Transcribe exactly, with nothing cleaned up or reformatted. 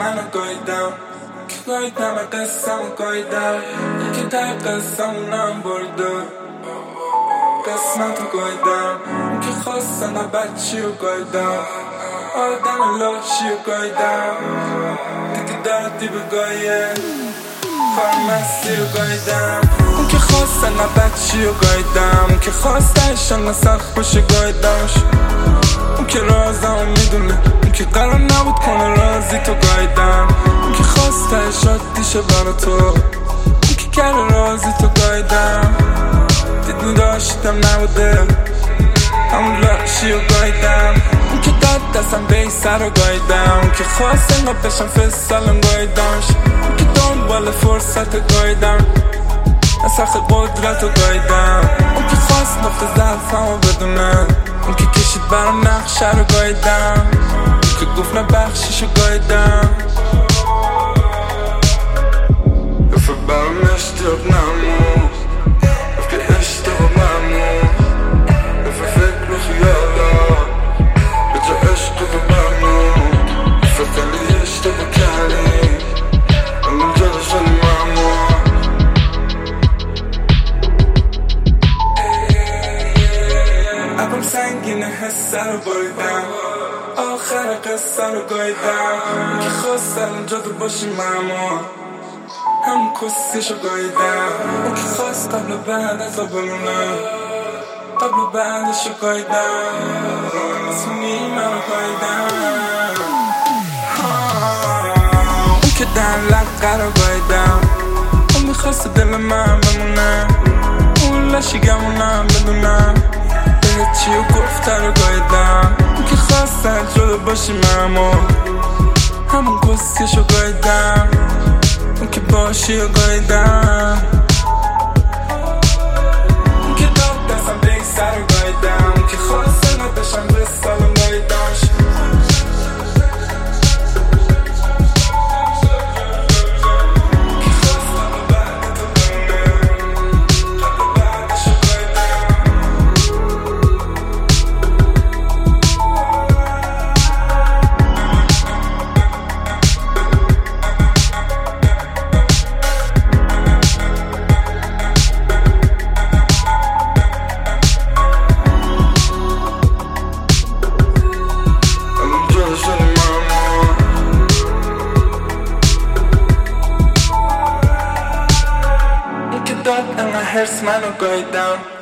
منو گاییدم که گاییدم قصه‌مو گاییدم که در قصه‌مونم برده قسمتو گاییدم که خواستم بچی رو گاییدم آدم لاشی رو گاییدم دیگه دردی بگایه فارمسی رو گاییدم اون که خواستن بچی رو گاییدم که خواستشن سخت باشه گاییدمش اون که رازمو میدونه اون که قرار نبود کنه رازی تو گاییدم اون که خواستش عادیشه برا تو اون که کرده رازی تو گاییدم دیدنی داشتم نبوده همون لاشی رو گاییدم اون که داد دستم به ای سر رو گاییدم اون که خواست انگاه بشم فستالم گاییدمش اون که دنبال فرصت گاییدم از سخت قدرت رو گاییدم اون که خواست نقطه ضعفمو بدونه اون که کشید برام نقشه رو گاییدم اون که گفت نبخشیش رو گاییدم گفت برام اشتیاب نمون گفت که اشتیاب ممنون گفت فکر و خیالات به جا عشق و ممنون گفت خیلی اشتیاب کردی من جلوشن ممنون ابرم سنگینه حسه رو بریدم آخر قصه رو گاییدم که خواستم اونجا تو باشی ممنون همون کسیشو گاییدم اون که خواست قبل و بعد ازا بمونه قبل و بعدشو گاییدم اسمونی منو گاییدم اون که در لقه رو گاییدم اون میخواست دل من بمونه اون لاشی گمونم بدونم بهت چی و گفته رو گاییدم اون که خواست جلو باشی ممنون همون کسیشو گاییدم اون که باشی و گاییدم اون که داد دستم به ای سر رو گاییدم اون که خواسته نداشتم به سالم گاییدمش داد انقدر هرس منو گاییدم